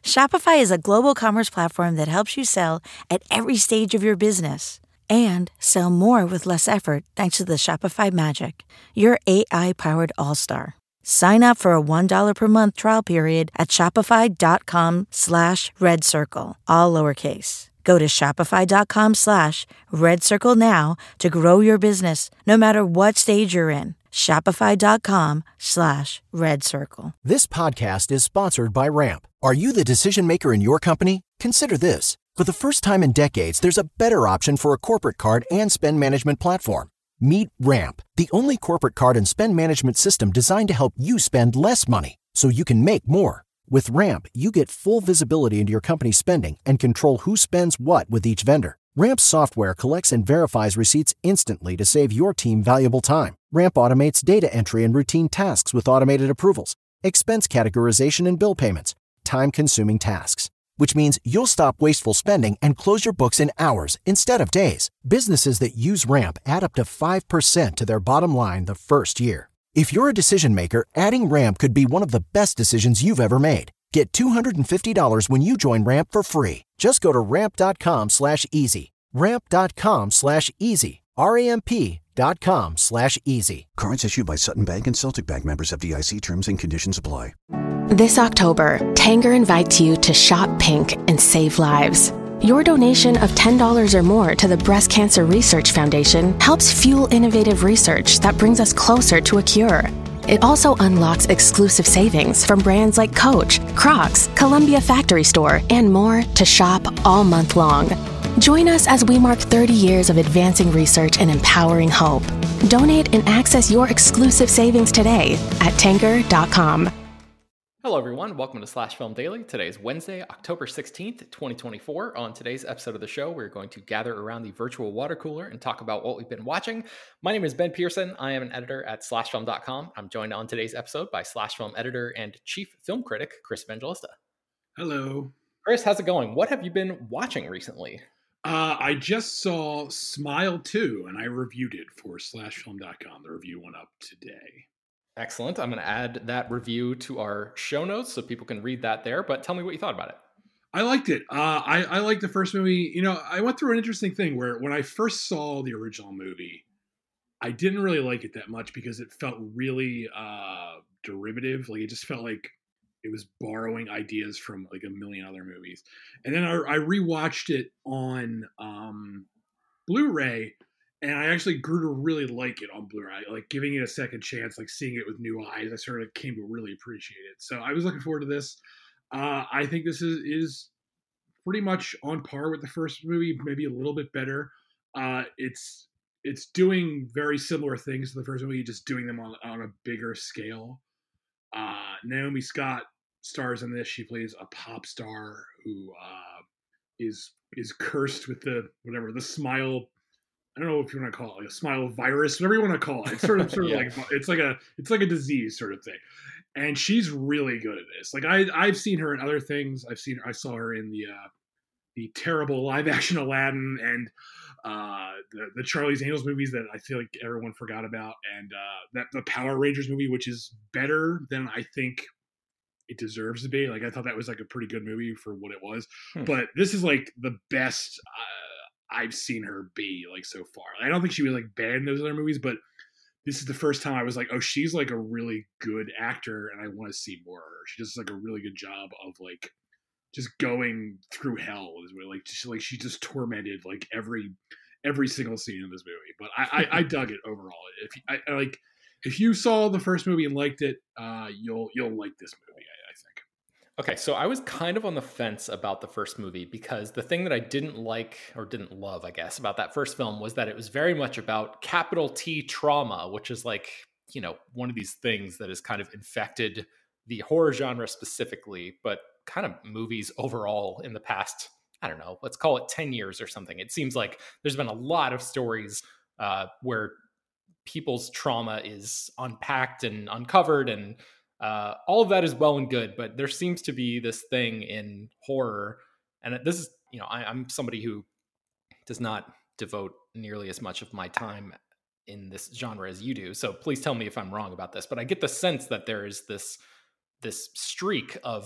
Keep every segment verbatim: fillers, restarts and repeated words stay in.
Shopify is a global commerce platform that helps you sell at every stage of your business and sell more with less effort thanks to the Shopify Magic, your A I-powered all-star. Sign up for a one dollar per month trial period at shopify.com slash red circle, all lowercase. Go to shopify.com slash red circle now to grow your business no matter what stage you're in. Shopify.com slash red circle. This podcast is sponsored by Ramp. Are you the decision maker in your company? Consider this. For the first time in decades, there's a better option for a corporate card and spend management platform. Meet Ramp, the only corporate card and spend management system designed to help you spend less money so you can make more. With Ramp, you get full visibility into your company's spending and control who spends what with each vendor. Ramp's software collects and verifies receipts instantly to save your team valuable time. Ramp automates data entry and routine tasks with automated approvals, expense categorization and bill payments, time-consuming tasks. Which means you'll stop wasteful spending and close your books in hours instead of days. Businesses that use Ramp add up to five percent to their bottom line the first year. If you're a decision maker, adding Ramp could be one of the best decisions you've ever made. Get two hundred fifty dollars when you join Ramp for free. Just go to ramp.com slash easy. Ramp.com slash easy. R-A-M-P dot com slash easy. Cards issued by Sutton Bank and Celtic Bank, members of F D I C. Terms and conditions apply. This October, Tanger invites you to shop pink and save lives. Your donation of ten dollars or more to the Breast Cancer Research Foundation helps fuel innovative research that brings us closer to a cure. It also unlocks exclusive savings from brands like Coach, Crocs, Columbia Factory Store, and more to shop all month long. Join us as we mark thirty years of advancing research and empowering hope. Donate and access your exclusive savings today at tanger dot com. Hello, everyone. Welcome to Slash Film Daily. Today is Wednesday, October sixteenth, twenty twenty-four. On today's episode of the show, we're going to gather around the virtual water cooler and talk about what we've been watching. My name is Ben Pearson. I am an editor at slash film dot com. I'm joined on today's episode by Slash Film editor and chief film critic, Chris Evangelista. Hello. Chris, how's it going? What have you been watching recently? Uh, I just saw Smile two, and I reviewed it for slash film dot com. The review went up today. Excellent. I'm going to add that review to our show notes so people can read that there, but tell me what you thought about it. I liked it. Uh, I, I liked the first movie. You know, I went through an interesting thing where when I first saw the original movie, I didn't really like it that much because it felt really uh, derivative. Like, it just felt like it was borrowing ideas from like a million other movies. And then I, I rewatched it on um, Blu-ray, and I actually grew to really like it on Blu-ray, like giving it a second chance, like seeing it with new eyes. I sort of came to really appreciate it. So I was looking forward to this. Uh, I think this is, is pretty much on par with the first movie, maybe a little bit better. Uh, it's it's doing very similar things to the first movie, just doing them on, on a bigger scale. Uh, Naomi Scott stars in this. She plays a pop star who uh, is is cursed with the whatever the smile. I don't know if you want to call it like a smile virus, whatever you want to call it. It's sort of, sort of yeah. like, it's like a, it's like a disease sort of thing. And she's really good at this. Like I, I've seen her in other things. I've seen, I saw her in the, uh, the terrible live action Aladdin and uh, the, the Charlie's Angels movies that I feel like everyone forgot about. And uh, that the Power Rangers movie, which is better than I think it deserves to be. Like, I thought that was like a pretty good movie for what it was. Hmm. But this is like the best, uh, I've seen her be like so far. I don't think she was like bad in those other movies, but this is the first time I was like, oh, she's like a really good actor and I want to see more of her. She does like a really good job of like just going through hell is really like just like she just tormented like every every single scene in this movie. But I I, I dug it overall. If I, I like if you saw the first movie and liked it, uh, you'll you'll like this movie. I, I think. Okay, so I was kind of on the fence about the first movie because the thing that I didn't like or didn't love, I guess, about that first film was that it was very much about capital T trauma, which is like, you know, one of these things that has kind of infected the horror genre specifically, but kind of movies overall in the past, I don't know, let's call it ten years or something. It seems like there's been a lot of stories uh, where people's trauma is unpacked and uncovered, and Uh, all of that is well and good, but there seems to be this thing in horror, and this is, you know, I, I'm somebody who does not devote nearly as much of my time in this genre as you do, so please tell me if I'm wrong about this, but I get the sense that there is this this streak of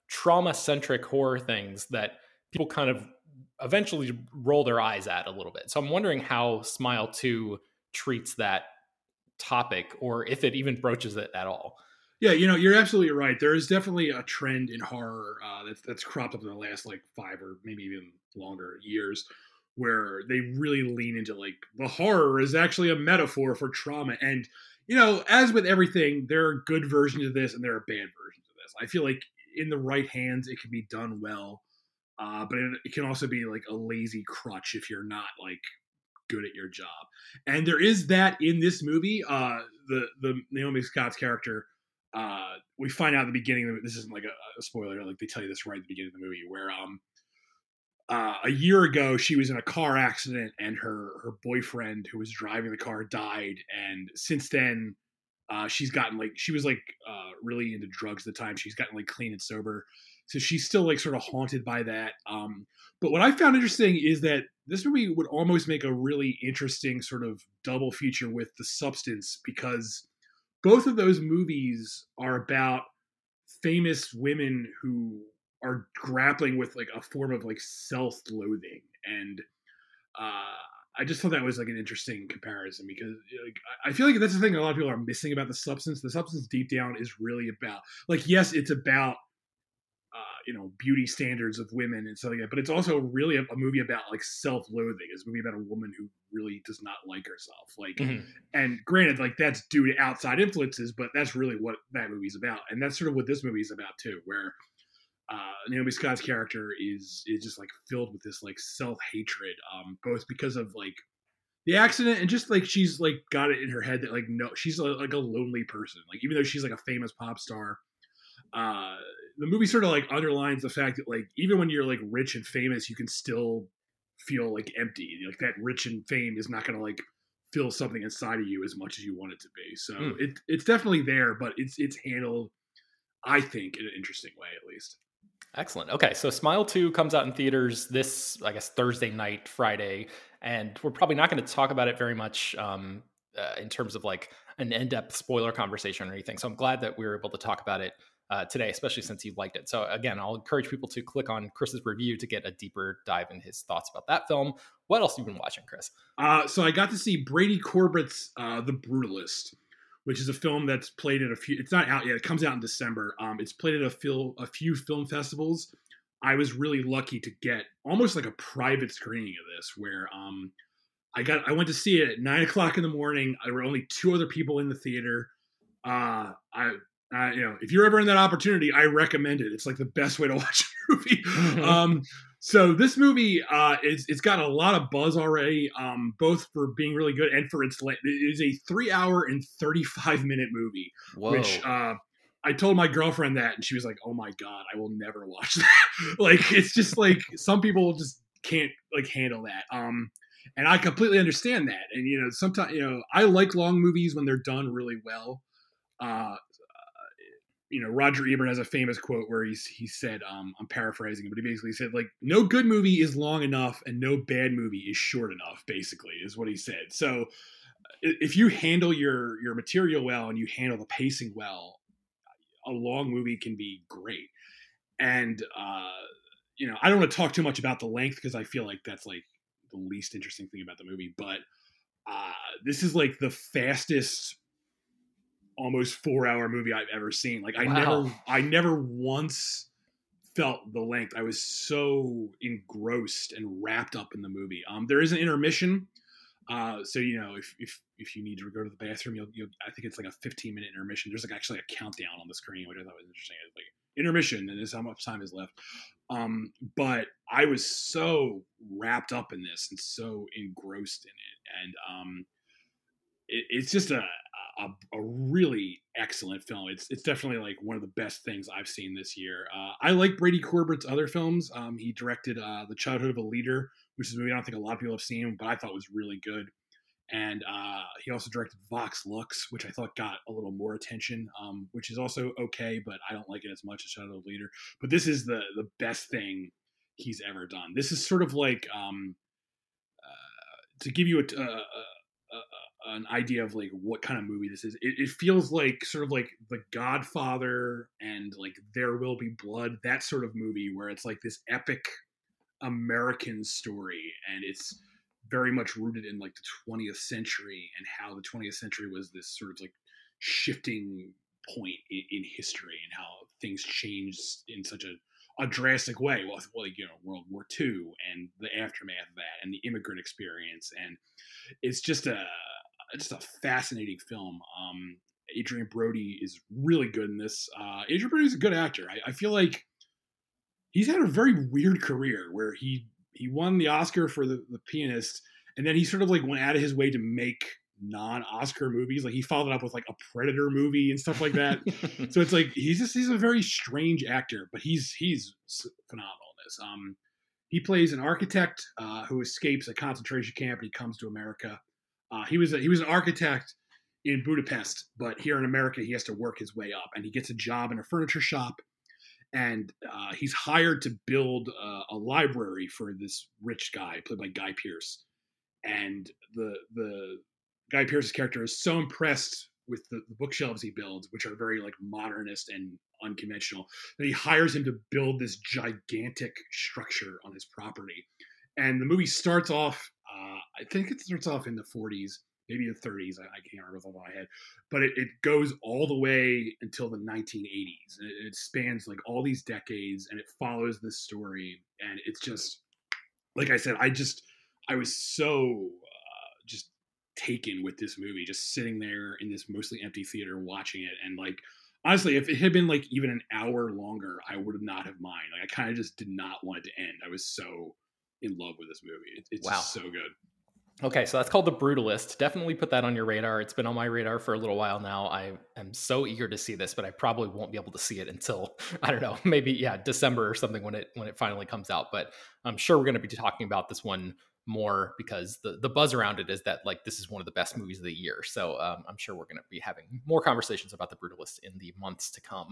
trauma-centric horror things that people kind of eventually roll their eyes at a little bit. So I'm wondering how Smile two treats that topic, or if it even broaches it at all. Yeah, you know, you're absolutely right. There is definitely a trend in horror uh, that's that's cropped up in the last like five or maybe even longer years, where they really lean into like the horror is actually a metaphor for trauma. And you know, as with everything, there are good versions of this and there are bad versions of this. I feel like in the right hands, it can be done well, uh, but it, it can also be like a lazy crutch if you're not like good at your job. And there is that in this movie. Uh, the the Naomi Scott's character. Uh, we find out at the beginning that this isn't like a, a spoiler, like they tell you this right at the beginning of the movie, where um, uh, a year ago she was in a car accident and her her boyfriend who was driving the car died, and since then uh, she's gotten like she was like uh, really into drugs at the time. She's gotten like clean and sober, so she's still like sort of haunted by that. Um, but what I found interesting is that this movie would almost make a really interesting sort of double feature with The Substance, because both of those movies are about famous women who are grappling with like a form of like self-loathing. And uh, I just thought that was like an interesting comparison, because like, I feel like that's the thing a lot of people are missing about The Substance. The Substance deep down is really about like, yes, it's about Uh, you know, beauty standards of women and stuff like that, but it's also really a, a movie about like self-loathing. It's a movie about a woman who really does not like herself. Like, mm-hmm. And granted, like that's due to outside influences, but that's really what that movie's about, and that's sort of what this movie is about too. Where uh, Naomi Scott's character is is just like filled with this like self-hatred, um, both because of like the accident and just like she's like got it in her head that like no, she's a, like a lonely person. Like even though she's like a famous pop star. Uh, the movie sort of like underlines the fact that like even when you're like rich and famous, you can still feel like empty. Like that rich and fame is not going to like fill something inside of you as much as you want it to be. So mm. it it's definitely there, but it's it's handled, I think, in an interesting way at least. Excellent. Okay, so Smile two comes out in theaters this, I guess, Thursday night, Friday, and we're probably not going to talk about it very much um, uh, in terms of like an in-depth spoiler conversation or anything. So I'm glad that we were able to talk about it Uh, today, especially since you liked it. So again, I'll encourage people to click on Chris's review to get a deeper dive in his thoughts about that film. What else have you been watching, Chris? Uh, so I got to see Brady Corbett's uh, The Brutalist, which is a film that's played at a few, it's not out yet, it comes out in December. Um, it's played at a, fil- a few film festivals. I was really lucky to get almost like a private screening of this, where um, I got I went to see it at nine o'clock in the morning. There were only two other people in the theater. Uh, I Uh, you know, if you're ever in that opportunity, I recommend it. It's like the best way to watch a movie. um, so this movie, uh, is, it's got a lot of buzz already, um, both for being really good and for its length. It is a three hour and thirty-five minute movie, Whoa. which, uh, I told my girlfriend that and she was like, oh my God, I will never watch that. Like, it's just like, some people just can't like handle that. Um, and I completely understand that. And, you know, sometimes, you know, I like long movies when they're done really well. Uh, You know, Roger Ebert has a famous quote where he's, he said, um, I'm paraphrasing, but he basically said, like, no good movie is long enough and no bad movie is short enough, basically, is what he said. So if you handle your, your material well and you handle the pacing well, a long movie can be great. And, uh, you know, I don't want to talk too much about the length because I feel like that's like the least interesting thing about the movie, but uh, this is like the fastest almost four hour movie I've ever seen. Like I wow. never, I never once felt the length. I was so engrossed and wrapped up in the movie. Um, there is an intermission. Uh, so, you know, if, if, if you need to go to the bathroom, you'll, you'll, I think it's like a fifteen minute intermission. There's like actually a countdown on the screen, which I thought was interesting. It's like intermission and this is how much time is left. Um, but I was so wrapped up in this and so engrossed in it. And, um, it, it's just a, A, a really excellent film. It's it's definitely like one of the best things I've seen this year. Uh, I like Brady Corbett's other films. Um, he directed uh, The Childhood of a Leader, which is a movie I don't think a lot of people have seen, but I thought was really good. And uh, he also directed Vox Lux, which I thought got a little more attention, um, which is also okay, but I don't like it as much as Childhood of a Leader. But this is the the best thing he's ever done. This is sort of like, um, uh, to give you a, a, a, an idea of like what kind of movie this is. It, it feels like sort of like The Godfather and like There Will Be Blood, that sort of movie where it's like this epic American story, and it's very much rooted in like the twentieth century and how the twentieth century was this sort of like shifting point in, in history and how things changed in such a, a drastic way. Well, like, you know, World War Two and the aftermath of that and the immigrant experience. And it's just a, just a fascinating film. Um, Adrian Brody is really good in this. Uh, Adrian Brody's a good actor. I, I feel like he's had a very weird career where he, he won the Oscar for the, the Pianist, and then he sort of like went out of his way to make non-Oscar movies. Like he followed up with like a Predator movie and stuff like that. So it's like he's just he's a very strange actor, but he's he's phenomenal in this. Um, he plays an architect uh, who escapes a concentration camp and he comes to America. Uh, he was a, he was an architect in Budapest, but here in America he has to work his way up, and he gets a job in a furniture shop. And uh, he's hired to build uh, a library for this rich guy played by Guy Pearce. And the the Guy Pearce's character is so impressed with the, the bookshelves he builds, which are very like modernist and unconventional, that he hires him to build this gigantic structure on his property. And the movie starts off, uh, I think it starts off in the forties, maybe the thirties. I, I can't remember off the top of my head, but it, it goes all the way until the nineteen eighties. And it, it spans like all these decades, and it follows this story. And it's just, like I said, I just, I was so uh, just taken with this movie, just sitting there in this mostly empty theater watching it. And like, honestly, if it had been like even an hour longer, I would not have mind. Like I kind of just did not want it to end. I was so in love with this movie. It, it's wow. just so good. Okay, so that's called The Brutalist. Definitely put that on your radar. It's been on my radar for a little while now. I am so eager to see this, but I probably won't be able to see it until, I don't know, maybe, yeah, December or something when it when it finally comes out. But I'm sure we're going to be talking about this one more because the, the buzz around it is that, like, this is one of the best movies of the year. So um, I'm sure we're going to be having more conversations about The Brutalist in the months to come.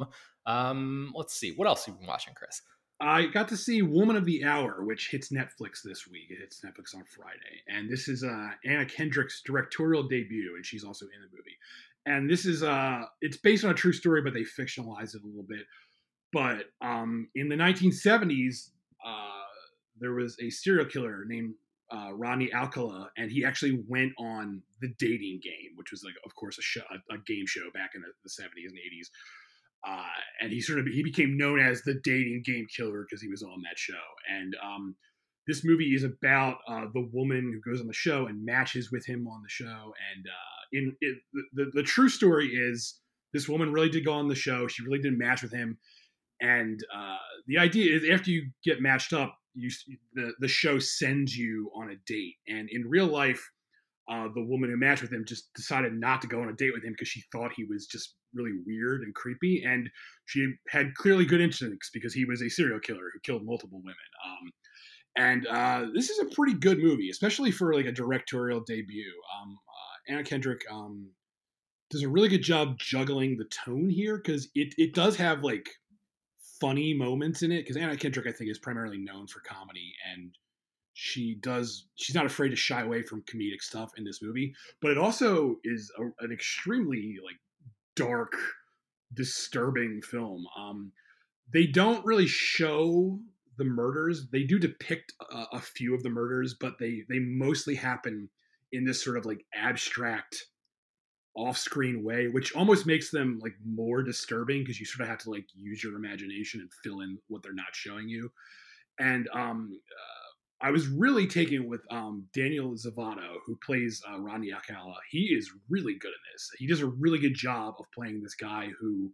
Um, let's see. What else have you been watching, Chris? I got to see Woman of the Hour, which hits Netflix this week. It hits Netflix on Friday. And this is uh, Anna Kendrick's directorial debut, and she's also in the movie. And this is, uh, it's based on a true story, but they fictionalize it a little bit. But um, in the nineteen seventies, uh, there was a serial killer named uh, Rodney Alcala, and he actually went on The Dating Game, which was, like, of course, a, show, a, a game show back in the, the seventies and eighties. Uh, and he sort of he became known as the dating game killer because he was on that show. And um, this movie is about uh, the woman who goes on the show and matches with him on the show. And uh, in it, the the true story is this woman really did go on the show. She really did match with him. And uh, the idea is after you get matched up, you the the show sends you on a date. And in real life, Uh, the woman who matched with him just decided not to go on a date with him because she thought he was just really weird and creepy. And she had clearly good instincts because he was a serial killer who killed multiple women. Um, and uh, this is a pretty good movie, especially for like a directorial debut. Um, uh, Anna Kendrick um, does a really good job juggling the tone here because it, it does have like funny moments in it because Anna Kendrick, I think, is primarily known for comedy, and she does she's not afraid to shy away from comedic stuff in this movie, but it also is a, an extremely like dark, disturbing film. Um, they don't really show the murders. They do depict a, a few of the murders, but they they mostly happen in this sort of like abstract off-screen way, which almost makes them like more disturbing because you sort of have to like use your imagination and fill in what they're not showing you. And um uh, I was really taken with um, Daniel Zavato, who plays uh, Rodney Alcala. He is really good in this. He does a really good job of playing this guy who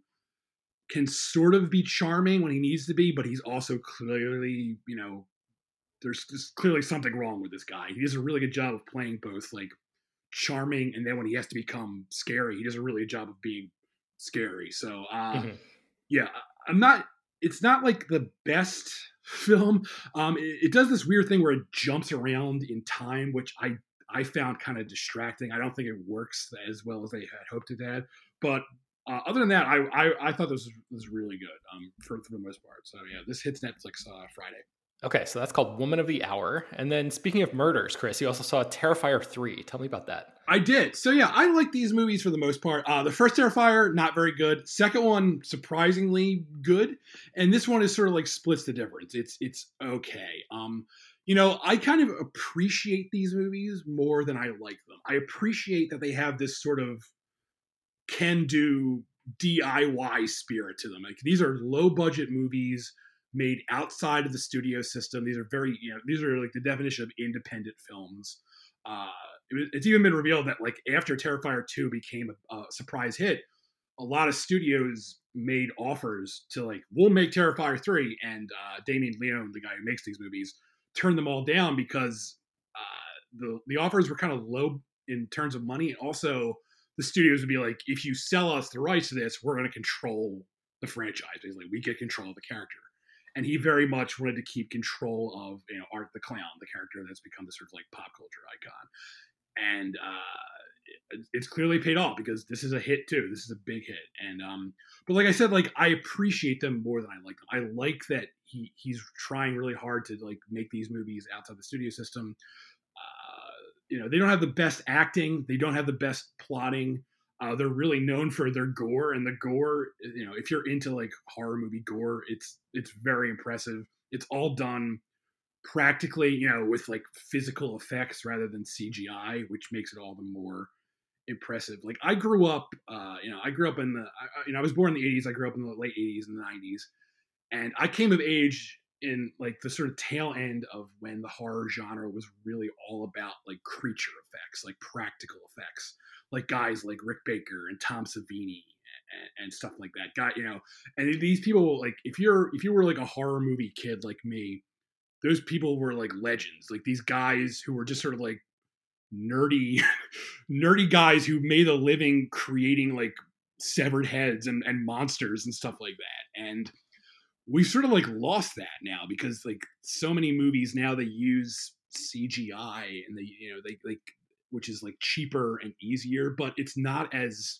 can sort of be charming when he needs to be, but he's also clearly, you know, there's just clearly something wrong with this guy. He does a really good job of playing both like charming, and then when he has to become scary, he does a really good job of being scary. So, uh, mm-hmm. yeah, I'm not, it's not like the best film. Um, it, it does this weird thing where it jumps around in time, which I, I found kind of distracting. I don't think it works as well as they had hoped it had. But uh, other than that, I, I, I thought this was, was really good um, for, for the most part. So yeah, this hits Netflix uh, Friday. Okay, so that's called Woman of the Hour. And then speaking of murders, Chris, you also saw Terrifier three. Tell me about that. I did. So yeah, I like these movies for the most part. Uh, the first Terrifier, not very good. Second one, surprisingly good. And this one is sort of like splits the difference. It's it's okay. Um, you know, I kind of appreciate these movies more than I like them. I appreciate that they have this sort of can-do D I Y spirit to them. Like these are low-budget movies made outside of the studio system. These are very, you know, these are like the definition of independent films. Uh, it, it's even been revealed that like after Terrifier two became a, a surprise hit, a lot of studios made offers to like, we'll make Terrifier three, and uh, Damien Leone, the guy who makes these movies, turned them all down because uh, the the offers were kind of low in terms of money. And also, the studios would be like, if you sell us the rights to this, we're going to control the franchise. He's like, we get control of the character. And he very much wanted to keep control of, you know, Art the Clown, the character that's become this sort of like pop culture icon. And uh, it's clearly paid off because this is a hit too. This is a big hit. And um, but like I said, like I appreciate them more than I like them. I like that he he's trying really hard to like make these movies outside the studio system. Uh, you know, they don't have the best acting. They don't have the best plotting. Uh, they're really known for their gore, and the gore, you know, if you're into like horror movie gore, it's it's very impressive. It's all done practically, you know, with like physical effects rather than C G I, which makes it all the more impressive. Like I grew up, uh, you know, I grew up in the, I, you know, I was born in the eighties. I grew up in the late eighties and the nineties, and I came of age in like the sort of tail end of when the horror genre was really all about like creature effects, like practical effects, like guys like Rick Baker and Tom Savini and, and stuff like that. Guy, you know, and these people, like if you're if you were like a horror movie kid like me, those people were like legends. Like these guys who were just sort of like nerdy, nerdy guys who made a living creating like severed heads and, and monsters and stuff like that. And we've sort of like lost that now because like so many movies now they use C G I and they, you know, they like, which is like cheaper and easier, but it's not as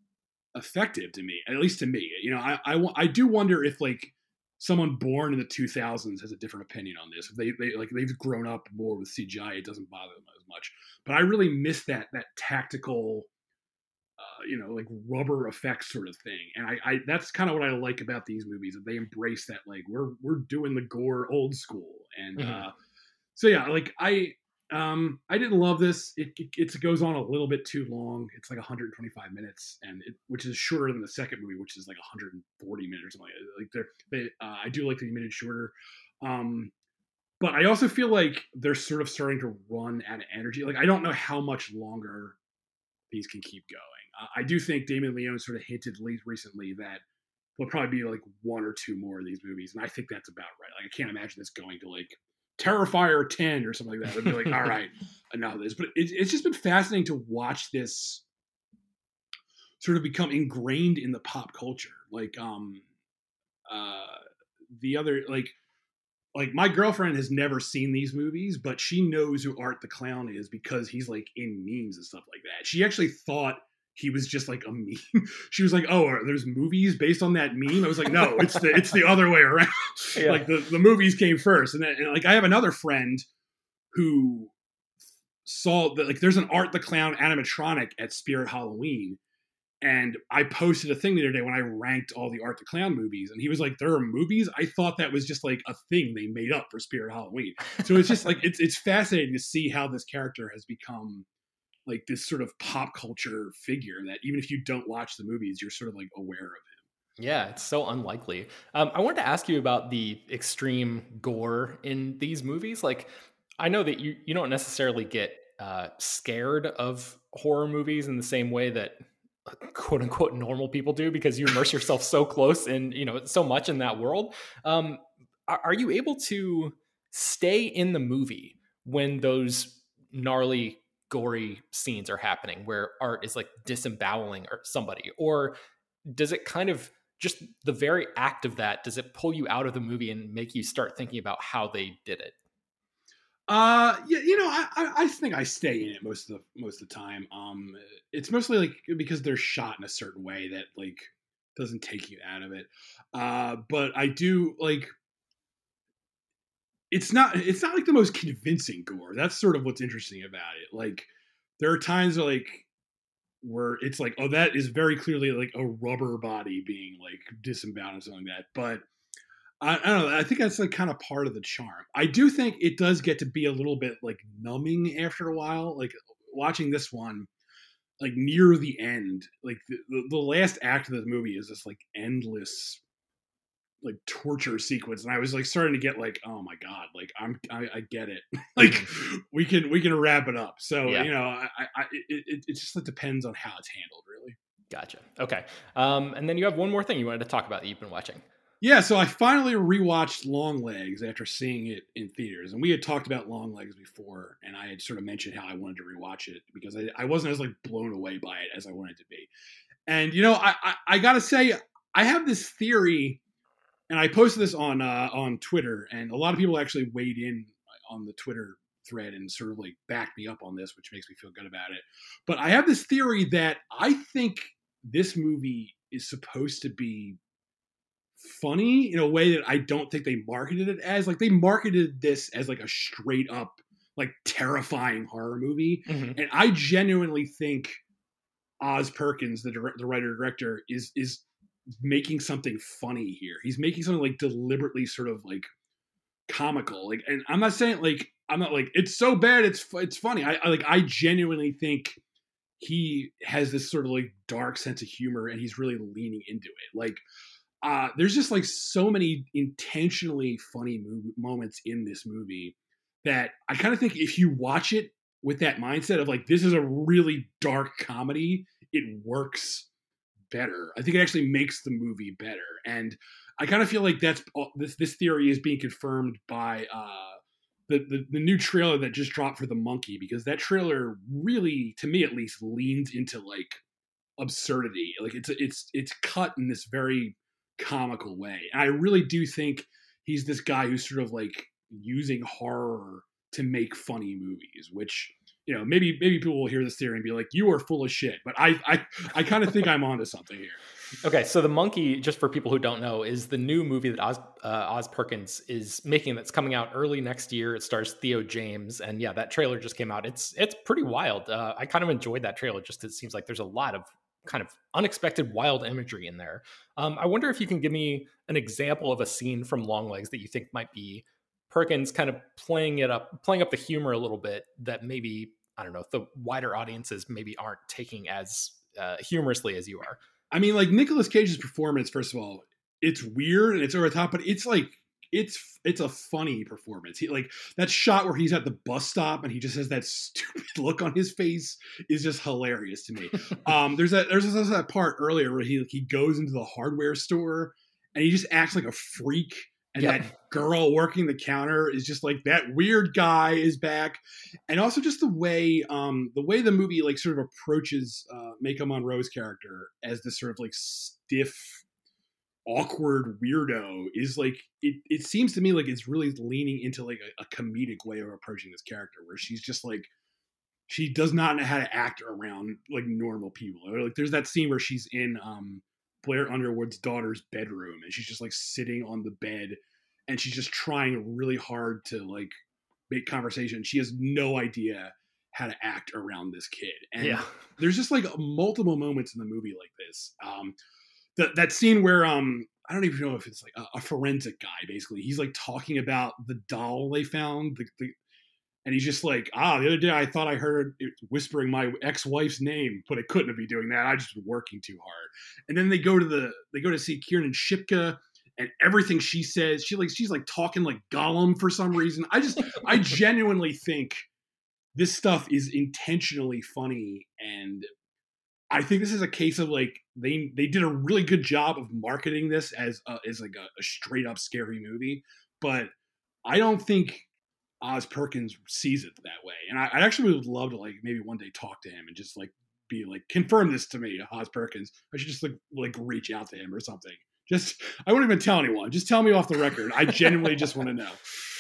effective to me, at least to me. You know, I, I, I do wonder if like someone born in the two thousands has a different opinion on this. If they, they like they've grown up more with C G I, it doesn't bother them as much. But I really miss that that tactical, uh, you know, like rubber effects sort of thing. And I, I that's kind of what I like about these movies, that they embrace that like we're we're doing the gore old school. And mm-hmm. uh, so yeah, like I um I didn't love this. It, it it goes on a little bit too long. It's like one hundred twenty-five minutes, and it, which is shorter than the second movie, which is like one hundred forty minutes or something. Like they're they uh, I do like the minute shorter. Um, but I also feel like they're sort of starting to run out of energy. Like I don't know how much longer these can keep going. Uh, I do think Damien Leone sort of hinted least recently that there'll probably be like one or two more of these movies, and I think that's about right. Like I can't imagine this going to like Terrifier ten or something like that. It'd be like, all right, enough of this. But it, it's just been fascinating to watch this sort of become ingrained in the pop culture. Like, um, uh, the other, like, like my girlfriend has never seen these movies, but she knows who Art the Clown is because he's like in memes and stuff like that. She actually thought he was just like a meme. She was like, "Oh, are there's movies based on that meme?" I was like, "No, it's the it's the other way around. Yeah. Like the, the movies came first." And, then, and like I have another friend who saw that like there's an Art the Clown animatronic at Spirit Halloween, and I posted a thing the other day when I ranked all the Art the Clown movies, and he was like, "There are movies?" I thought that was just like a thing they made up for Spirit Halloween. So it's just like it's it's fascinating to see how this character has become like this sort of pop culture figure that even if you don't watch the movies, you're sort of like aware of him. Yeah, it's so unlikely. Um, I wanted to ask you about the extreme gore in these movies. Like, I know that you, you don't necessarily get uh, scared of horror movies in the same way that quote unquote normal people do, because you immerse yourself so close and, you know, so much in that world. Um, are, are you able to stay in the movie when those gnarly gory scenes are happening where Art is like disemboweling or somebody, or does it kind of just the very act of that, does it pull you out of the movie and make you start thinking about how they did it? Uh, yeah, you know, I, I think I stay in it most of the, most of the time. Um, it's mostly like because they're shot in a certain way that like doesn't take you out of it. Uh, but I do like, it's not it's not like the most convincing gore. That's sort of what's interesting about it. Like there are times where, like where it's like, oh, that is very clearly like a rubber body being like disemboweled or something like that. But I, I don't know. I think that's like kind of part of the charm. I do think it does get to be a little bit like numbing after a while. Like watching this one, like near the end, like the, the, the last act of the movie is this like endless like torture sequence, and I was like starting to get like, oh my god, like I'm I, I get it. Like we can we can wrap it up. So yeah. you know, I, I it, it it just like depends on how it's handled, really. Gotcha. Okay. Um, and then you have one more thing you wanted to talk about that you've been watching. Yeah, so I finally rewatched Longlegs after seeing it in theaters, and we had talked about Longlegs before, and I had sort of mentioned how I wanted to rewatch it because I, I wasn't as like blown away by it as I wanted to be. And you know, I I, I gotta say, I have this theory. And I posted this on uh, on Twitter, and a lot of people actually weighed in on the Twitter thread and sort of like backed me up on this, which makes me feel good about it. But I have this theory that I think this movie is supposed to be funny in a way that I don't think they marketed it as. Like they marketed this as like a straight up like terrifying horror movie, mm-hmm. and I genuinely think Oz Perkins, the dir- the writer director, is is. making something funny here. He's making something like deliberately sort of like comical. Like, and I'm not saying like, I'm not like, it's so bad. It's, it's funny. I, I like, I genuinely think he has this sort of like dark sense of humor and he's really leaning into it. Like, uh, there's just like so many intentionally funny movie, moments in this movie that I kind of think if you watch it with that mindset of like, this is a really dark comedy, it works better. I think it actually makes the movie better, and I kind of feel like that's this this theory is being confirmed by uh, the, the the new trailer that just dropped for The Monkey, because that trailer really, to me at least, leans into like absurdity. Like it's it's it's cut in this very comical way, and I really do think he's this guy who's sort of like using horror to make funny movies, which. You know, maybe maybe people will hear this theory and be like, "You are full of shit." But I I, I kind of think I'm onto something here. Okay, so The Monkey, just for people who don't know, is the new movie that Oz uh, Oz Perkins is making. That's coming out early next year. It stars Theo James, and yeah, that trailer just came out. It's it's pretty wild. Uh, I kind of enjoyed that trailer. Just it seems like there's a lot of kind of unexpected wild imagery in there. Um, I wonder if you can give me an example of a scene from Longlegs that you think might be Perkins kind of playing it up, playing up the humor a little bit that maybe, I don't know, the wider audiences maybe aren't taking as uh, humorously as you are. I mean, like Nicolas Cage's performance, first of all, it's weird and it's over the top, but it's like, it's, it's a funny performance. He like that shot where he's at the bus stop and he just has that stupid look on his face is just hilarious to me. um, there's that, there's that part earlier where he, he goes into the hardware store and he just acts like a freak. And yep. that girl working the counter is just like, that weird guy is back. And also just the way, um, the way the movie like sort of approaches uh, Maika Monroe's character as this sort of like stiff, awkward weirdo is like, it, it seems to me like it's really leaning into like a, a comedic way of approaching this character where she's just like, she does not know how to act around like normal people. Like there's that scene where she's in, um, Blair Underwood's daughter's bedroom and she's just like sitting on the bed and she's just trying really hard to like make conversation. She has no idea how to act around this kid. And yeah. there's just like multiple moments in the movie like this. Um, that, that scene where, um, I don't even know if it's like a, a forensic guy, basically. He's like talking about the doll they found, the, the and he's just like, ah, the other day I thought I heard it whispering my ex-wife's name, but it couldn't be doing that. I just been working too hard. And then they go to the they go to see Kiernan Shipka, and everything she says, she like she's like talking like Gollum for some reason. I just I genuinely think this stuff is intentionally funny, and I think this is a case of like they they did a really good job of marketing this as a, as like a, a straight up scary movie, but I don't think Oz Perkins sees it that way. And I, I actually would love to like maybe one day talk to him and just like be like, confirm this to me, Oz Perkins. I should just like like reach out to him or something. Just I won't even tell anyone. Just tell me off the record. I genuinely just want to know.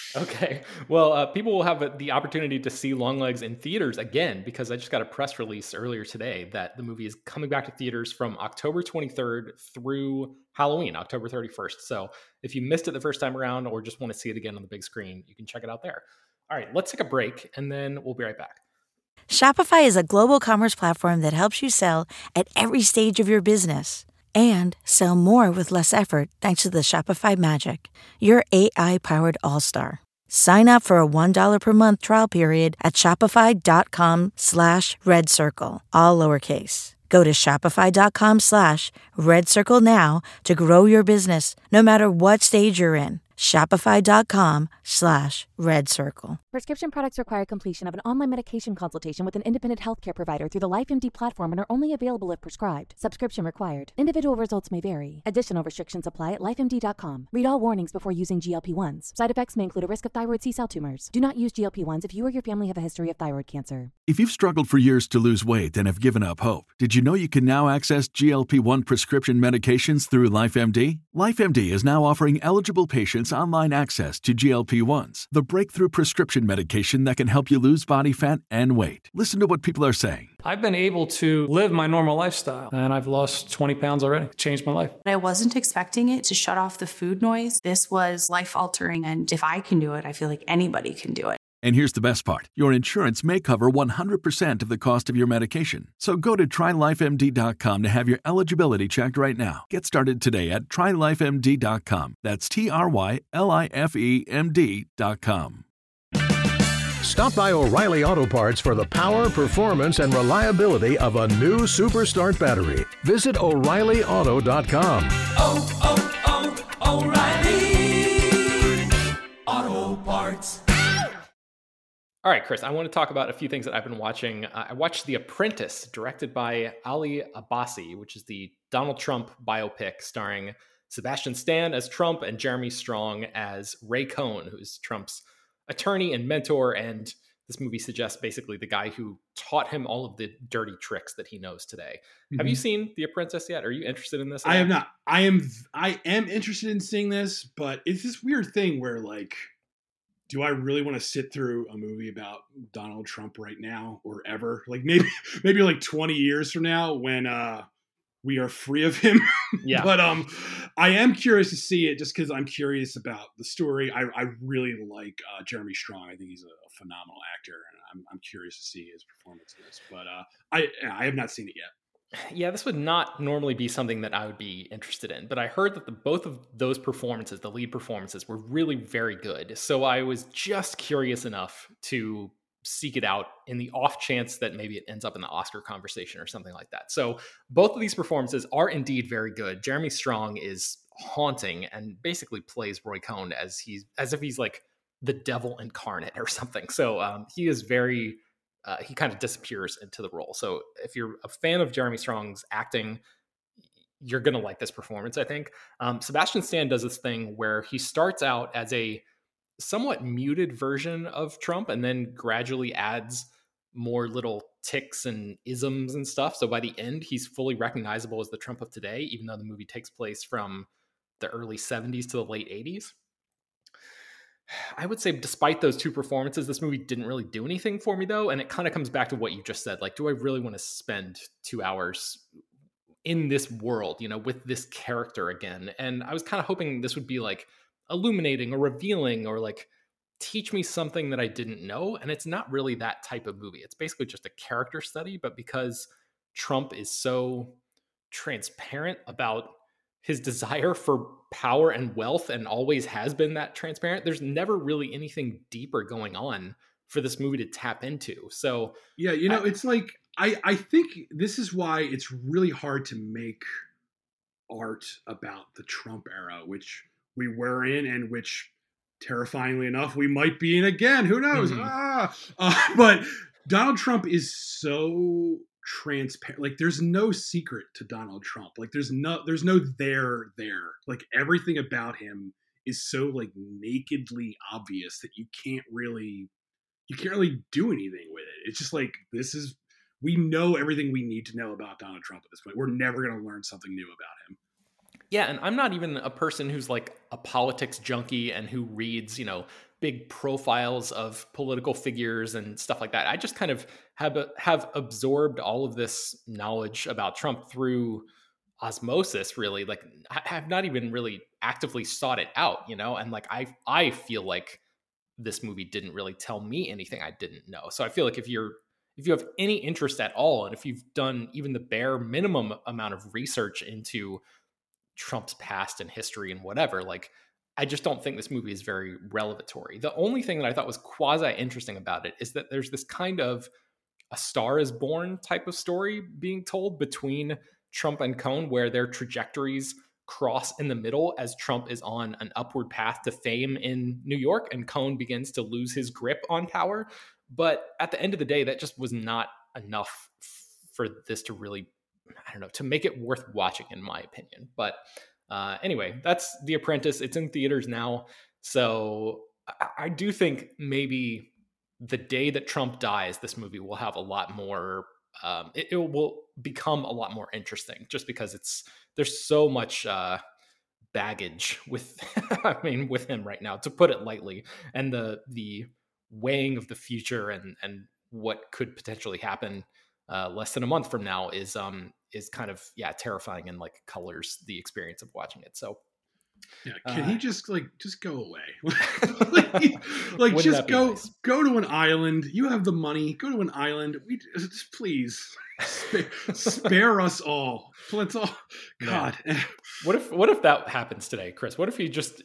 Okay. Well, uh, people will have the opportunity to see Longlegs in theaters again, because I just got a press release earlier today that the movie is coming back to theaters from October twenty-third through Halloween, October thirty-first. So if you missed it the first time around or just want to see it again on the big screen, you can check it out there. All right, let's take a break and then we'll be right back. Shopify is a global commerce platform that helps you sell at every stage of your business and sell more with less effort thanks to the Shopify Magic, your A I-powered all-star. Sign up for a one dollar per month trial period at shopify.com slash red circle, all lowercase. Go to shopify.com slash red circle now to grow your business no matter what stage you're in. Shopify.com slash red circle. Prescription products require completion of an online medication consultation with an independent healthcare provider through the LifeMD platform and are only available if prescribed. Subscription required. Individual results may vary. Additional restrictions apply at life M D dot com. Read all warnings before using G L P ones. Side effects may include a risk of thyroid C-cell tumors. Do not use G L P ones if you or your family have a history of thyroid cancer. If you've struggled for years to lose weight and have given up hope, did you know you can now access G L P one prescription medications through LifeMD? LifeMD is now offering eligible patients online access to G L P ones, the breakthrough prescription medication that can help you lose body fat and weight. Listen to what people are saying. I've been able to live my normal lifestyle, and I've lost twenty pounds already. Changed my life. I wasn't expecting it to shut off the food noise. This was life-altering, and if I can do it, I feel like anybody can do it. And here's the best part. Your insurance may cover one hundred percent of the cost of your medication. So go to try life M D dot com to have your eligibility checked right now. Get started today at try life M D dot com. That's T R Y L I F E M D dot com. Stop by O'Reilly Auto Parts for the power, performance, and reliability of a new Superstart battery. Visit O'Reilly Auto dot com. Oh, oh, oh, O'Reilly Auto Parts. All right, Chris, I want to talk about a few things that I've been watching. Uh, I watched The Apprentice, directed by Ali Abbasi, which is the Donald Trump biopic starring Sebastian Stan as Trump and Jeremy Strong as Ray Cohn, who's Trump's attorney and mentor. And this movie suggests basically the guy who taught him all of the dirty tricks that he knows today. Mm-hmm. Have you seen The Apprentice yet? Are you interested in this? I have not. I am. I am interested in seeing this, but it's this weird thing where, like, do I really want to sit through a movie about Donald Trump right now or ever? Like maybe, maybe like twenty years from now when uh, we are free of him. Yeah. But um, I am curious to see it just because I'm curious about the story. I, I really like uh, Jeremy Strong. I think he's a, a phenomenal actor, and I'm I'm curious to see his performance in this. But uh, I I have not seen it yet. Yeah, this would not normally be something that I would be interested in, but I heard that the both of those performances, the lead performances, were really very good. So I was just curious enough to seek it out in the off chance that maybe it ends up in the Oscar conversation or something like that. So both of these performances are indeed very good. Jeremy Strong is haunting and basically plays Roy Cohn as he's as if he's like the devil incarnate or something. So um, he is very Uh, he kind of disappears into the role. So if you're a fan of Jeremy Strong's acting, you're going to like this performance, I think. Um, Sebastian Stan does this thing where he starts out as a somewhat muted version of Trump and then gradually adds more little tics and isms and stuff. So by the end, he's fully recognizable as the Trump of today, even though the movie takes place from the early seventies to the late eighties. I would say despite those two performances, this movie didn't really do anything for me, though. And it kind of comes back to what you just said. Like, do I really want to spend two hours in this world, you know, with this character again? And I was kind of hoping this would be like illuminating or revealing or like teach me something that I didn't know. And it's not really that type of movie. It's basically just a character study. But because Trump is so transparent about his desire for power and wealth and always has been that transparent, there's never really anything deeper going on for this movie to tap into. So yeah, you know, I, it's like, I, I think this is why it's really hard to make art about the Trump era, which we were in and which, terrifyingly enough, we might be in again. Who knows? Mm-hmm. Ah, uh, but Donald Trump is so transparent. Like, there's no secret to Donald Trump. Like, there's no there's no there there. Like, everything about him is so like nakedly obvious that you can't really you can't really do anything with it. It's just like, this is we know everything we need to know about Donald Trump at this point. We're never going to learn something new about him. Yeah, and I'm not even a person who's like a politics junkie and who reads, you know, big profiles of political figures and stuff like that. I just kind of have have absorbed all of this knowledge about Trump through osmosis, really. Like I have not even really actively sought it out, you know, and like I I feel like this movie didn't really tell me anything I didn't know. So I feel like if you're if you have any interest at all, and if you've done even the bare minimum amount of research into Trump's past and history and whatever, like I just don't think this movie is very revelatory. The only thing that I thought was quasi interesting about it is that there's this kind of a Star is Born type of story being told between Trump and Cohn, where their trajectories cross in the middle as Trump is on an upward path to fame in New York and Cohn begins to lose his grip on power. But at the end of the day, that just was not enough for this to really, I don't know, to make it worth watching, in my opinion. But uh, anyway, that's The Apprentice. It's in theaters now. So I, I do think maybe the day that Trump dies, this movie will have a lot more, um, it, it will become a lot more interesting just because it's, there's so much uh, baggage with, I mean, with him right now, to put it lightly, and the, the weighing of the future and, and what could potentially happen uh, less than a month from now is, um, is kind of, yeah, terrifying and like colors the experience of watching it. So yeah, can uh, he just like just go away? like, like just go nice? go to an island. You have the money. Go to an island. We just please spare, spare us all. Let's all. God. Yeah. What if what if that happens today, Chris? What if he just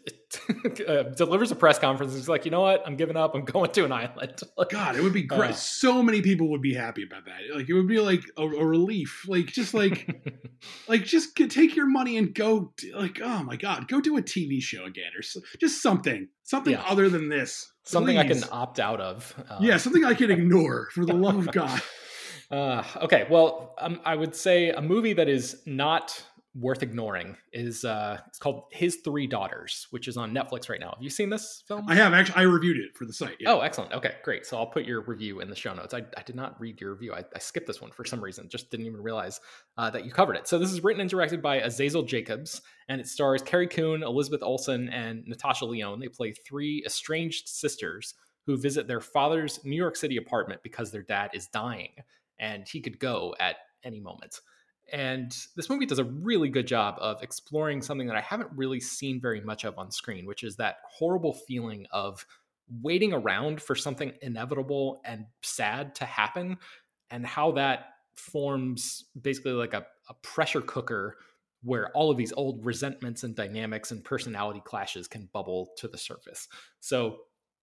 uh, delivers a press conference and he's like, you know what? I'm giving up. I'm going to an island. God, it would be great. Uh, so many people would be happy about that. Like it would be like a, a relief. Like just like like just take your money and go. Like oh my God, go do a T V show again or so, just something, something yeah. other than this. Something Please. I can opt out of. Um, yeah, something I can ignore for the love of God. Uh, okay, well, um, I would say a movie that is not worth ignoring is uh, it's called His Three Daughters, which is on Netflix right now. Have you seen this film? I have actually. I reviewed it for the site. Yeah. Oh, excellent. Okay, great. So I'll put your review in the show notes. I, I did not read your review. I, I skipped this one for some reason. Just didn't even realize uh, that you covered it. So this is written and directed by Azazel Jacobs, and it stars Carrie Coon, Elizabeth Olsen, and Natasha Lyonne. They play three estranged sisters who visit their father's New York City apartment because their dad is dying, and he could go at any moment. And this movie does a really good job of exploring something that I haven't really seen very much of on screen, which is that horrible feeling of waiting around for something inevitable and sad to happen, and how that forms basically like a, a pressure cooker where all of these old resentments and dynamics and personality clashes can bubble to the surface. So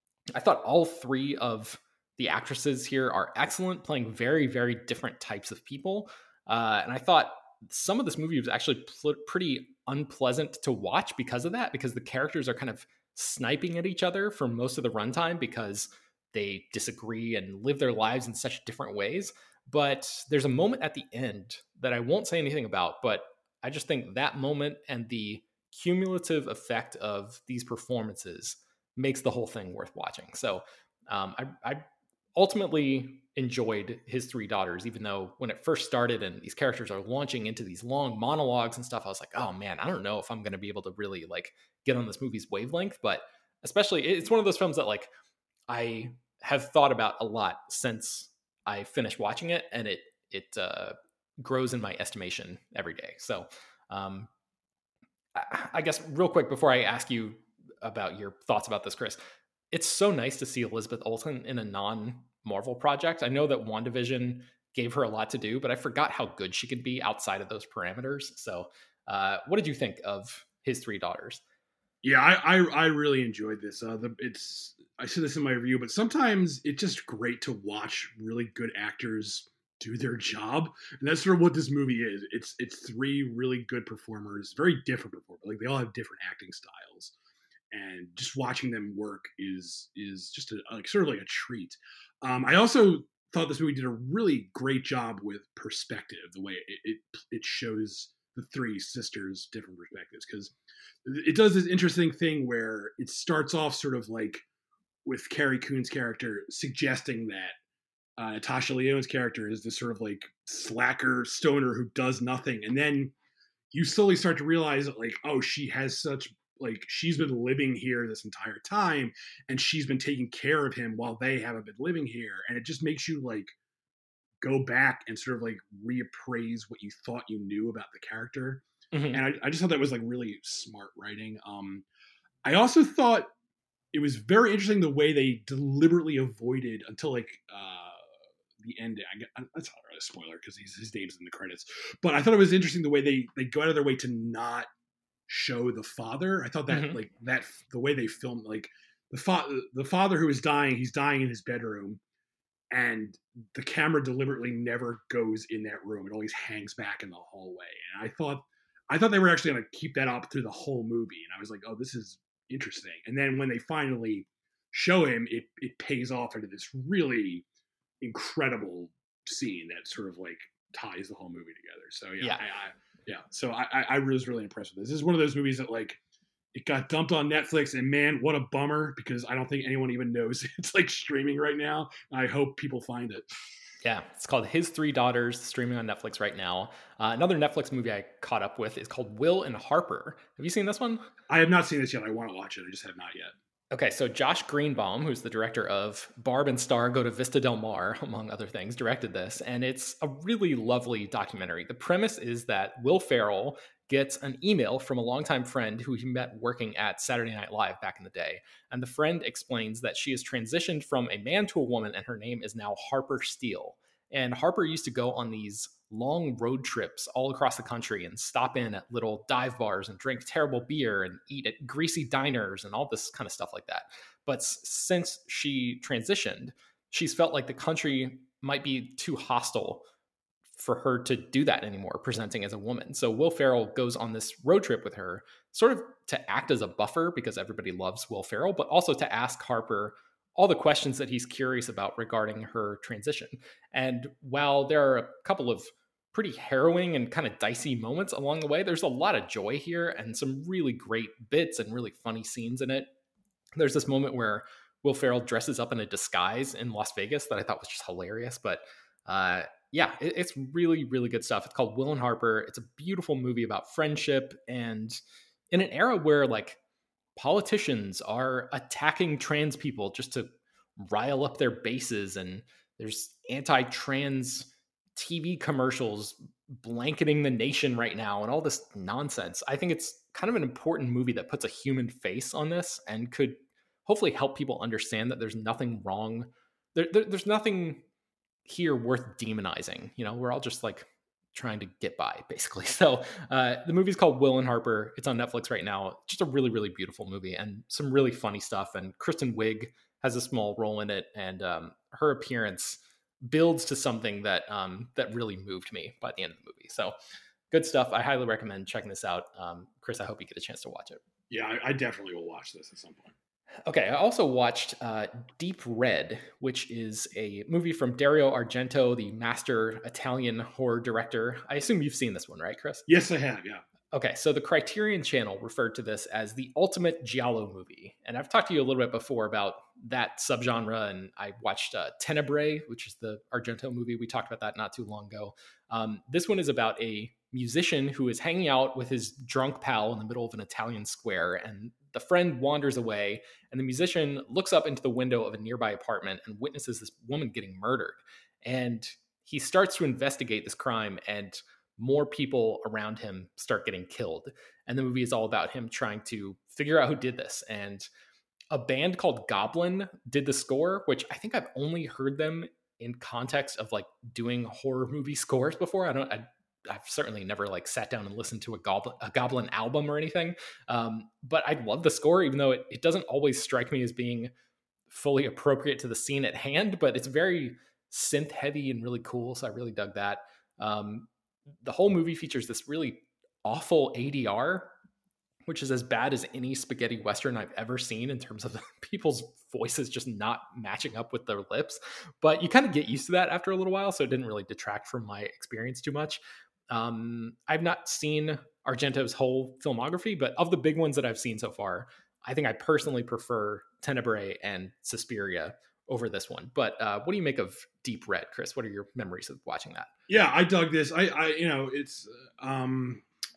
I thought all three of the actresses here are excellent, playing very, very different types of people. Uh, and I thought some of this movie was actually pl- pretty unpleasant to watch because of that, because the characters are kind of sniping at each other for most of the runtime because they disagree and live their lives in such different ways. But there's a moment at the end that I won't say anything about, but I just think that moment and the cumulative effect of these performances makes the whole thing worth watching. So um, I, I ultimately enjoyed His Three Daughters, even though when it first started and these characters are launching into these long monologues and stuff, I was like, oh man, I don't know if I'm going to be able to really like get on this movie's wavelength. But especially it's one of those films that like I have thought about a lot since I finished watching it, and it, it uh, grows in my estimation every day. So um, I, I guess real quick before I ask you about your thoughts about this, Chris, it's so nice to see Elizabeth Olsen in a non-Marvel project. I know that WandaVision gave her a lot to do, but I forgot how good she could be outside of those parameters. So uh, what did you think of His Three Daughters? Yeah, I, I, I really enjoyed this. Uh, the, it's I said this in my review, but sometimes it's just great to watch really good actors do their job, and that's sort of what this movie is. It's it's three really good performers, very different performers. Like they all have different acting styles, and just watching them work is is just a, like sort of like a treat. Um, I also thought this movie did a really great job with perspective, the way it it, it shows the three sisters different perspectives, because it does this interesting thing where it starts off sort of like with Carrie Coon's character suggesting that uh, Natasha Lyonne's character is this sort of like slacker stoner who does nothing, and then you slowly start to realize that, like, oh, she has such, like, she's been living here this entire time, and she's been taking care of him while they haven't been living here. And it just makes you, like, go back and sort of, like, reappraise what you thought you knew about the character. Mm-hmm. And I, I just thought that was, like, really smart writing. Um, I also thought it was very interesting the way they deliberately avoided until, like, uh, the ending. I get, that's not really a spoiler because his name's in the credits. But I thought it was interesting the way they, they go out of their way to not show the father. I thought that, mm-hmm. like, that the way they filmed, like, the, fa- the father who is dying, he's dying in his bedroom. And the camera deliberately never goes in that room. It always hangs back in the hallway. And I thought, I thought they were actually going to keep that up through the whole movie. And I was like, oh, this is interesting. And then when they finally show him, it it pays off into this really incredible scene that sort of like ties the whole movie together. So yeah, yeah. I, I, yeah. So I, I was really impressed with this. This is one of those movies that, like, it got dumped on Netflix, and man, what a bummer, because I don't think anyone even knows it's, like, streaming right now. I hope people find it. Yeah, it's called His Three Daughters, streaming on Netflix right now. Uh, another Netflix movie I caught up with is called Will and Harper. Have you seen this one? I have not seen this yet. I want to watch it. I just have not yet. Okay, so Josh Greenbaum, who's the director of Barb and Star Go to Vista Del Mar, among other things, directed this. And it's a really lovely documentary. The premise is that Will Ferrell gets an email from a longtime friend who he met working at Saturday Night Live back in the day. And the friend explains that she has transitioned from a man to a woman, and her name is now Harper Steele. And Harper used to go on these long road trips all across the country and stop in at little dive bars and drink terrible beer and eat at greasy diners and all this kind of stuff like that. But since she transitioned, she's felt like the country might be too hostile for her to do that anymore, presenting as a woman. So Will Ferrell goes on this road trip with her, sort of to act as a buffer because everybody loves Will Ferrell, but also to ask Harper all the questions that he's curious about regarding her transition. And while there are a couple of pretty harrowing and kind of dicey moments along the way, there's a lot of joy here and some really great bits and really funny scenes in it. There's this moment where Will Ferrell dresses up in a disguise in Las Vegas that I thought was just hilarious. But uh, yeah, it, it's really, really good stuff. It's called Will and Harper. It's a beautiful movie about friendship, and in an era where, like, politicians are attacking trans people just to rile up their bases, and there's anti-trans T V commercials blanketing the nation right now and all this nonsense. I think it's kind of an important movie that puts a human face on this and could hopefully help people understand that there's nothing wrong. There, there, there's nothing here worth demonizing. You know, we're all just, like, trying to get by, basically. So uh, the movie's called Will and Harper. It's on Netflix right now. Just a really, really beautiful movie and some really funny stuff. And Kristen Wiig has a small role in it, and um, her appearance builds to something that um, that really moved me by the end of the movie. So good stuff. I highly recommend checking this out. Um, Chris, I hope you get a chance to watch it. Yeah, I, I definitely will watch this at some point. Okay, I also watched uh, Deep Red, which is a movie from Dario Argento, the master Italian horror director. I assume you've seen this one, right, Chris? Yes, I have, yeah. Okay, so the Criterion Channel referred to this as the ultimate giallo movie. And I've talked to you a little bit before about that subgenre, and I watched uh, Tenebrae, which is the Argento movie. We talked about that not too long ago. Um, this one is about a musician who is hanging out with his drunk pal in the middle of an Italian square, and the friend wanders away, and the musician looks up into the window of a nearby apartment and witnesses this woman getting murdered. And he starts to investigate this crime, and more people around him start getting killed. And the movie is all about him trying to figure out who did this. And a band called Goblin did the score, which I think I've only heard them in context of, like, doing horror movie scores before. I don't, I, I've certainly never, like, sat down and listened to a Goblin, a Goblin album or anything. Um, but I love the score, even though it, it doesn't always strike me as being fully appropriate to the scene at hand, but it's very synth heavy and really cool. So I really dug that. Um, the whole movie features this really awful A D R, which is as bad as any spaghetti Western I've ever seen in terms of the people's voices just not matching up with their lips. But you kind of get used to that after a little while, so it didn't really detract from my experience too much. Um, I've not seen Argento's whole filmography, but of the big ones that I've seen so far, I think I personally prefer Tenebrae and Suspiria over this one. But uh, what do you make of Deep Red, Chris? What are your memories of watching that? Yeah, I dug this. I, I you know, it's, um,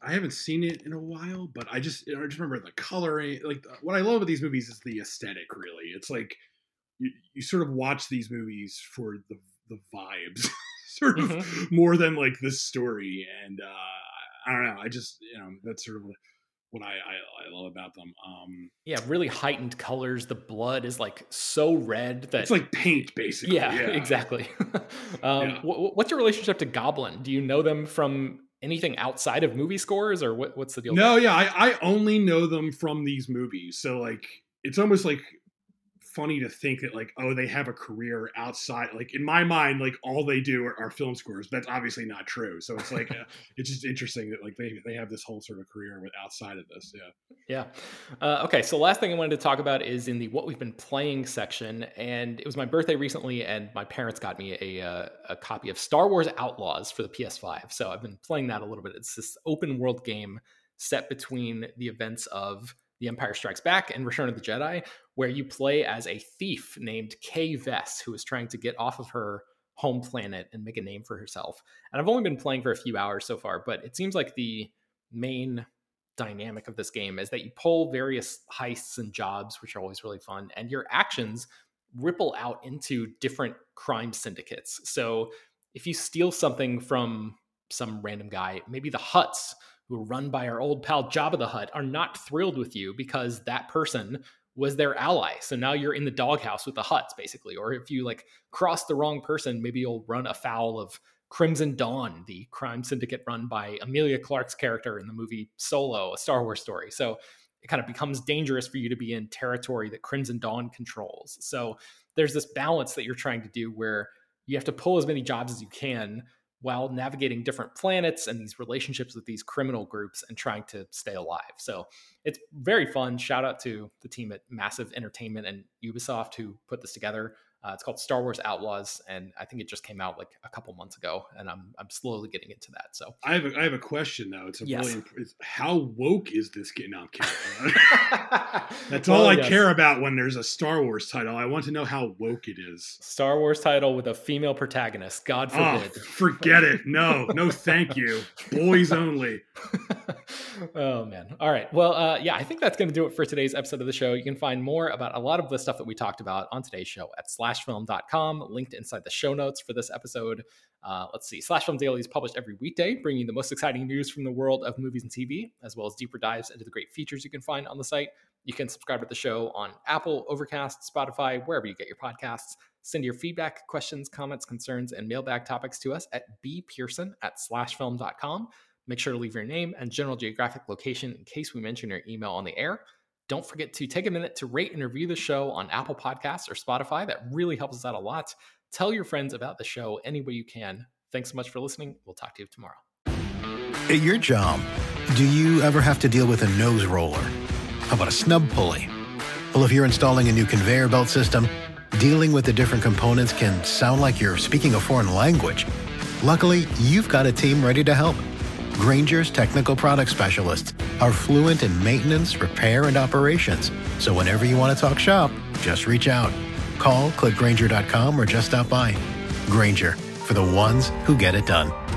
I haven't seen it in a while, but I just I just remember the coloring. Like what I love about these movies is the aesthetic. Really, it's like you, you sort of watch these movies for the the vibes, sort of mm-hmm. more than like the story. And uh, I don't know. I just you know that's sort of what I, I, I love about them. Um, yeah, really heightened colors. The blood is like so red that it's like paint, basically. Yeah, yeah. exactly. um, yeah. W- what's your relationship to Goblin? Do you know them from anything outside of movie scores, or what, what's the deal? No, there? yeah, I, I only know them from these movies. So like, it's almost like funny to think that like, oh, they have a career outside. Like in my mind, like all they do are, are film scores. That's obviously not true. So it's like, uh, it's just interesting that like they, they have this whole sort of career with outside of this. Yeah. Yeah. Uh, okay. So last thing I wanted to talk about is in the what we've been playing section, and it was my birthday recently, and my parents got me a uh, a copy of Star Wars Outlaws for the P S five. So I've been playing that a little bit. It's this open world game set between the events of The Empire Strikes Back and Return of the Jedi, where you play as a thief named Kay Vess, who is trying to get off of her home planet and make a name for herself. And I've only been playing for a few hours so far, but it seems like the main dynamic of this game is that you pull various heists and jobs, which are always really fun, and your actions ripple out into different crime syndicates. So if you steal something from some random guy, maybe the Hutts, who are run by our old pal Jabba the Hutt, are not thrilled with you because that person was their ally. So now you're in the doghouse with the Hutts, basically. Or if you like cross the wrong person, maybe you'll run afoul of Crimson Dawn, the crime syndicate run by Emilia Clarke's character in the movie Solo, a Star Wars story. So it kind of becomes dangerous for you to be in territory that Crimson Dawn controls. So there's this balance that you're trying to do where you have to pull as many jobs as you can while navigating different planets and these relationships with these criminal groups and trying to stay alive. So it's very fun. Shout out to the team at Massive Entertainment and Ubisoft who put this together. Uh, it's called Star Wars Outlaws, and I think it just came out like a couple months ago, and I'm I'm slowly getting into that. So I have a, I have a question though. It's a yes. really it's, how woke is this game? No, I'm kidding. That's all well, I yes. care about when there's a Star Wars title. I want to know how woke it is. Star Wars title with a female protagonist. God forbid. Oh, forget it. No, no, thank you. Boys only. Oh man. All right. Well, uh, yeah, I think that's going to do it for today's episode of the show. You can find more about a lot of the stuff that we talked about on today's show at slash film dot com, linked inside the show notes for this episode. Uh, let's see. Slash Film Daily is published every weekday, bringing you the most exciting news from the world of movies and T V, as well as deeper dives into the great features you can find on the site. You can subscribe to the show on Apple, Overcast, Spotify, wherever you get your podcasts. Send your feedback, questions, comments, concerns, and mailbag topics to us at b pearson at slash film dot com. Make sure to leave your name and general geographic location in case we mention your email on the air. Don't forget to take a minute to rate and review the show on Apple Podcasts or Spotify. That really helps us out a lot. Tell your friends about the show any way you can. Thanks so much for listening. We'll talk to you tomorrow. At your job, do you ever have to deal with a nose roller? How about a snub pulley? Well, if you're installing a new conveyor belt system, dealing with the different components can sound like you're speaking a foreign language. Luckily, you've got a team ready to help. Grainger's technical product specialists are fluent in maintenance, repair, and operations. So whenever you want to talk shop, just reach out. Call, click Grainger dot com, or just stop by. Grainger, for the ones who get it done.